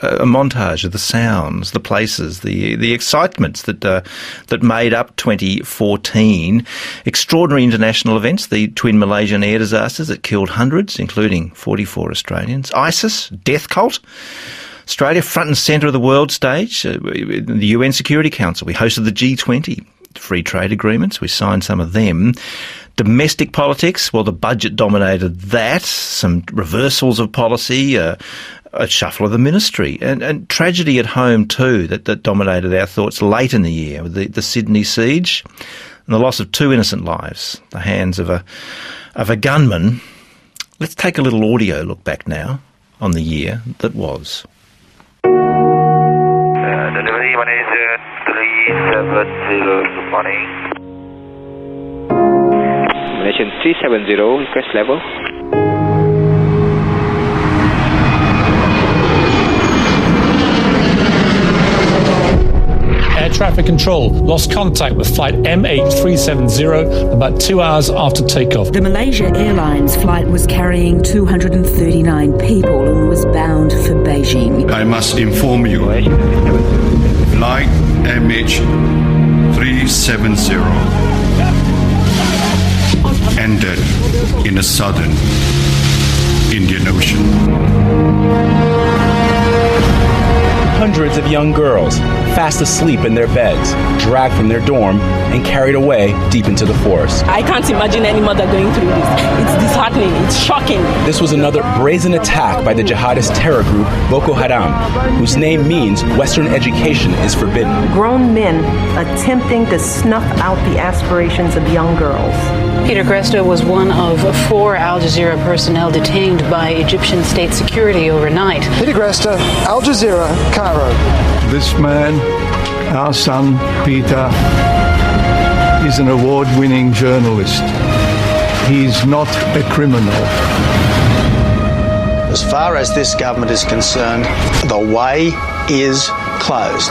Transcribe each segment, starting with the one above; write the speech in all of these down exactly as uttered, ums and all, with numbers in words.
a montage of the sounds, the places, the the excitements that uh, that made up twenty fourteen. Extraordinary international events, the twin Malaysian air disasters that killed hundreds, including forty-four Australians. ISIS, death cult. Australia front and centre of the world stage. Uh, the U N Security Council, we hosted the G twenty. Free trade agreements, we signed some of them. Domestic politics, well, the budget dominated that. Some reversals of policy, uh, a shuffle of the ministry, and, and tragedy at home too that, that dominated our thoughts late in the year with the, the Sydney siege and the loss of two innocent lives, the hands of a of a gunman. Let's take a little audio look back now on the year that was. Uh, delivery manager three seven zero, good morning. Malaysian three seven zero, request level. Air traffic control lost contact with flight M H three seven zero about two hours after takeoff. The Malaysia Airlines flight was carrying two hundred thirty-nine people and was bound for Beijing. I must inform you, flight M H three seven zero ended in the southern Indian Ocean. Hundreds of young girls, fast asleep in their beds, dragged from their dorm and carried away deep into the forest. I can't imagine any mother going through this. It's disheartening. It's shocking. This was another brazen attack by the jihadist terror group Boko Haram, whose name means Western education is forbidden. Grown men attempting to snuff out the aspirations of young girls. Peter Gresta was one of four Al Jazeera personnel detained by Egyptian state security overnight. Peter Gresta, Al Jazeera, Cairo. This man, our son Peter, is an award-winning journalist. He's not a criminal. As far as this government is concerned, the way is closed.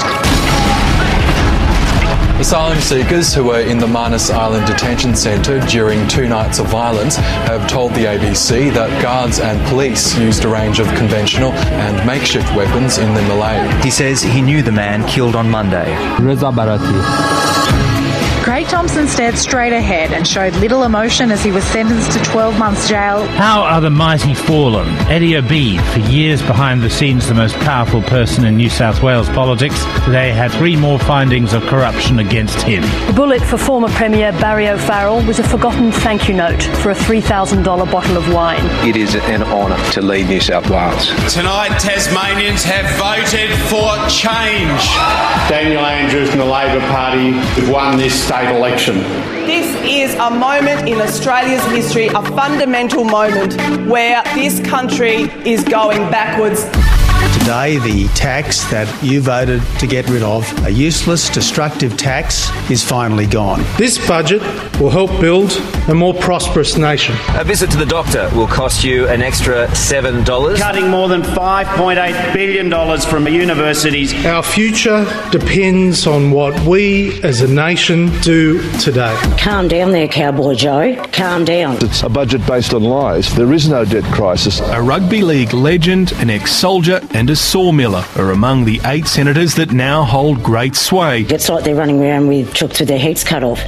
Asylum seekers who were in the Manus Island detention centre during two nights of violence have told the A B C that guards and police used a range of conventional and makeshift weapons in the melee. He says he knew the man killed on Monday. Reza Barati. Craig Thompson stared straight ahead and showed little emotion as he was sentenced to twelve months jail. How are the mighty fallen? Eddie Obeid, for years behind the scenes the most powerful person in New South Wales politics, today had three more findings of corruption against him. The bullet for former Premier Barry O'Farrell was a forgotten thank you note for a three thousand dollars bottle of wine. It is an honour to lead New South Wales. Tonight, Tasmanians have voted for change. Daniel Andrews and the Labor Party have won this state election. This is a moment in Australia's history, a fundamental moment where this country is going backwards. Today, the tax that you voted to get rid of, a useless, destructive tax, is finally gone. This budget will help build a more prosperous nation. A visit to the doctor will cost you an extra seven dollars. Cutting more than five point eight billion dollars from universities. Our future depends on what we as a nation do today. Calm down there, Cowboy Joe. Calm down. It's a budget based on lies. There is no debt crisis. A rugby league legend, an ex-soldier and a sawmiller are among the eight senators that now hold great sway. It's like they're running around with trucks with their heads cut off.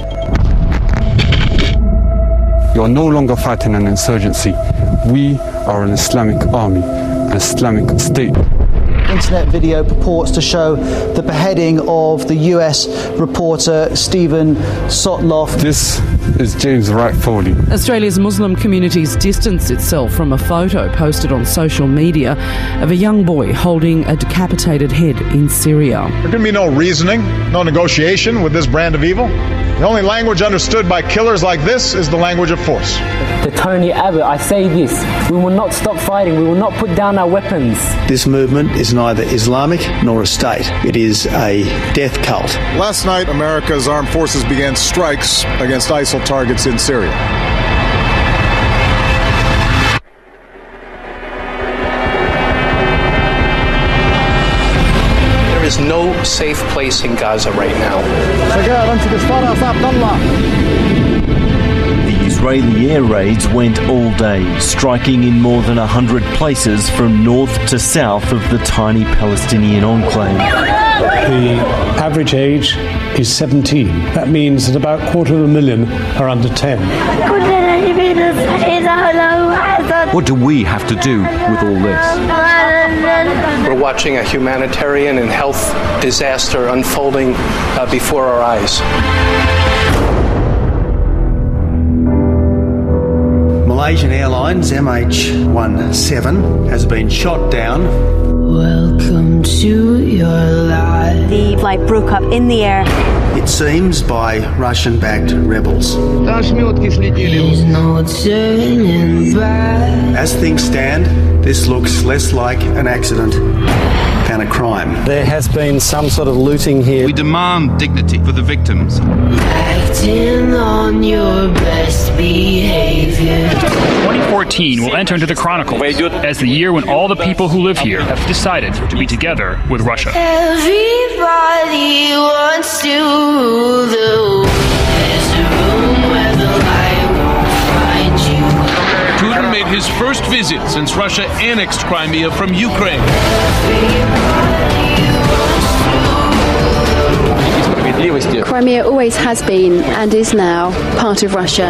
You're no longer fighting an insurgency. We are an Islamic army, an Islamic state. Internet video purports to show the beheading of the U S reporter Stephen Sotloff. This is James Wright Foley. Australia's Muslim community's distanced itself from a photo posted on social media of a young boy holding a decapitated head in Syria. There can be no reasoning, no negotiation with this brand of evil. The only language understood by killers like this is the language of force. To Tony Abbott, I say this: we will not stop fighting. We will not put down our weapons. This movement is neither Islamic nor a state. It is a death cult. Last night, America's armed forces began strikes against ISIL targets in Syria. There is no safe place in Gaza right now. The Israeli air raids went all day, striking in more than one hundred places from north to south of the tiny Palestinian enclave. The average age is seventeen. That means that about a quarter of a million are under ten. What do we have to do with all this? We're watching a humanitarian and health disaster unfolding uh, before our eyes. Malaysian Airlines M H seventeen has been shot down. Welcome to your life. The flight broke up in the air. It seems by Russian-backed rebels. There's no turning back. As things stand, this looks less like an accident than a crime. There has been some sort of looting here. We demand dignity for the victims. Acting on your best behavior. twenty fourteen will enter into the Chronicles as the year when all the people who live here have decided to be together with Russia. Everybody wants to rule the world. There's a room where the light won't find you. Putin made his first visit since Russia annexed Crimea from Ukraine. Crimea always has been and is now part of Russia.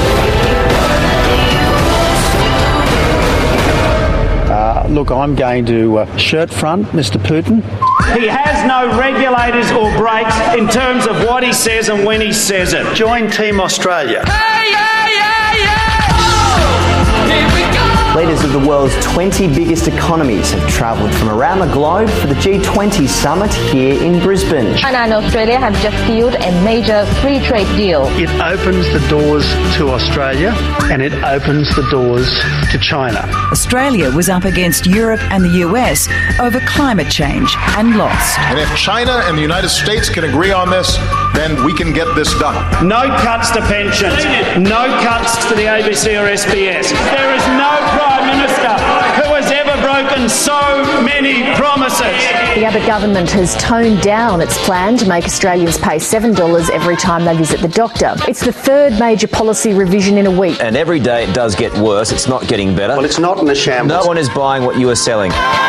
Uh, look, I'm going to uh, shirt front Mister Putin. He has no regulators or brakes in terms of what he says and when he says it. Join Team Australia. Hey, yeah, yeah, yeah. Oh, here we go. Leaders of the world's twenty biggest economies have travelled from around the globe for the G twenty summit here in Brisbane. China and Australia have just sealed a major free trade deal. It opens the doors to Australia and it opens the doors to China. Australia was up against Europe and the U S over climate change and lost. And if China and the United States can agree on this, then we can get this done. No cuts to pensions, no cuts to the A B C or S B S. There is no Prime Minister who has ever broken so many promises. The Abbott government has toned down its plan to make Australians pay seven dollars every time they visit the doctor. It's the third major policy revision in a week. And every day it does get worse. It's not getting better. Well, it's not in a shambles. No one is buying what you are selling.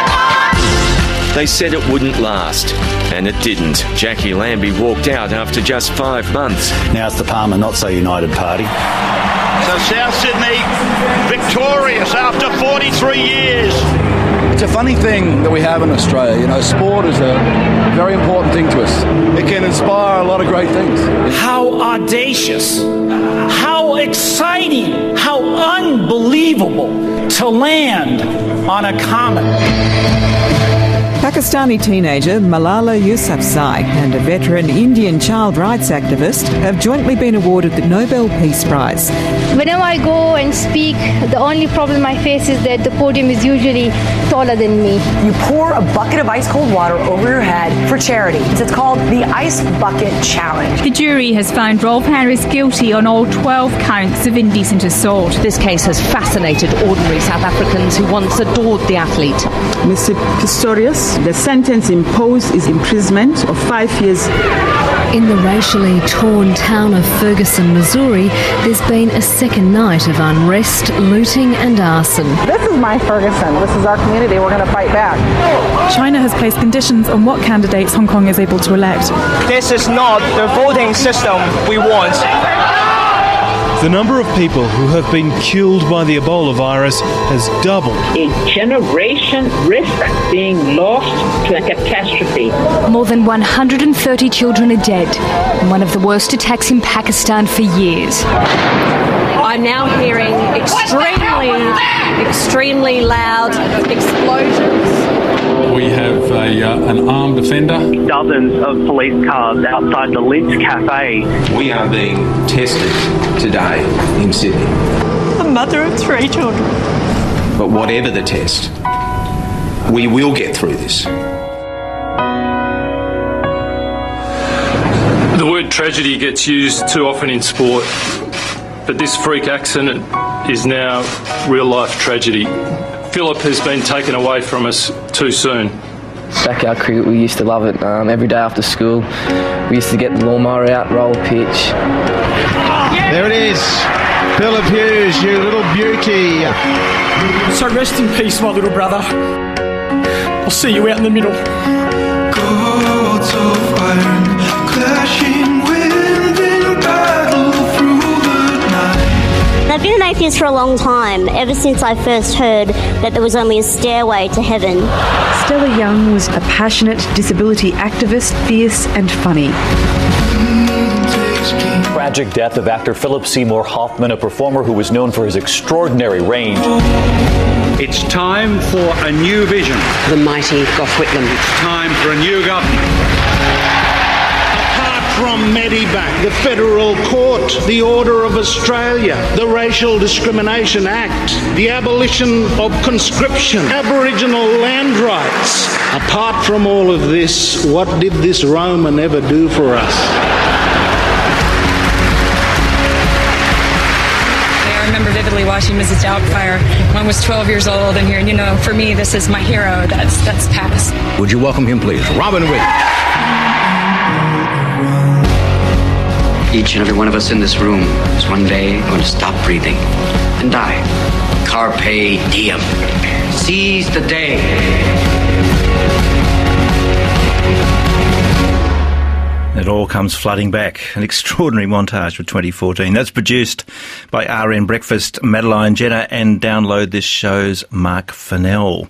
They said it wouldn't last, and it didn't. Jackie Lambie walked out after just five months. Now it's the Palmer Not So United Party. So South Sydney victorious after forty-three years. It's a funny thing that we have in Australia. You know, sport is a very important thing to us. It can inspire a lot of great things. How audacious, how exciting, how unbelievable to land on a comet. Pakistani teenager Malala Yousafzai and a veteran Indian child rights activist have jointly been awarded the Nobel Peace Prize. Whenever I go and speak, the only problem I face is that the podium is usually taller than me. You pour a bucket of ice cold water over your head for charity. It's called the Ice Bucket Challenge. The jury has found Rolf Harris guilty on all twelve counts of indecent assault. This case has fascinated ordinary South Africans who once adored the athlete. Mister Pistorius, the sentence imposed is imprisonment of five years. In the racially torn town of Ferguson, Missouri, there's been a second night of unrest, looting and arson. This is my Ferguson. This is our community. We're going to fight back. China has placed conditions on what candidates Hong Kong is able to elect. This is not the voting system we want. The number of people who have been killed by the Ebola virus has doubled. A generation risks being lost to a catastrophe. More than one hundred thirty children are dead in one of the worst attacks in Pakistan for years. I'm now hearing extremely, extremely loud explosions. We have a, uh, an armed offender. Dozens of police cars outside the Lids Cafe. We are being tested today in Sydney. A mother of three children. But whatever the test, we will get through this. The word tragedy gets used too often in sport, but this freak accident is now real-life tragedy. Philip has been taken away from us too soon. Backyard cricket, we used to love it. Um, every day after school, we used to get the lawnmower out, roll a pitch. There it is. Philip Hughes, you little beauty. So rest in peace, my little brother. I'll see you out in the middle. Gods of iron, clashing wind in battle through the night. I've been an atheist for a long time, ever since I first heard that there was only a stairway to heaven. Stella Young was a passionate disability activist, fierce and funny. Tragic death of actor Philip Seymour Hoffman, a performer who was known for his extraordinary range. It's time for a new vision. The mighty Gough Whitlam. It's time for a new government. Apart from Medibank, the Federal Court, the Order of Australia, the Racial Discrimination Act, the abolition of conscription, Aboriginal land rights. Apart from all of this, what did this Roman ever do for us? I remember vividly watching Missus Doubtfire when I was twelve years old and here, you know, for me, this is my hero. That's that's past. Would you welcome him, please? Robin Williams. Each and every one of us in this room is one day going to stop breathing and die. Carpe diem. Seize the day. It all comes flooding back. An extraordinary montage for twenty fourteen. That's produced by R N Breakfast, Madeline Jenner, and download this show's Mark Fennell.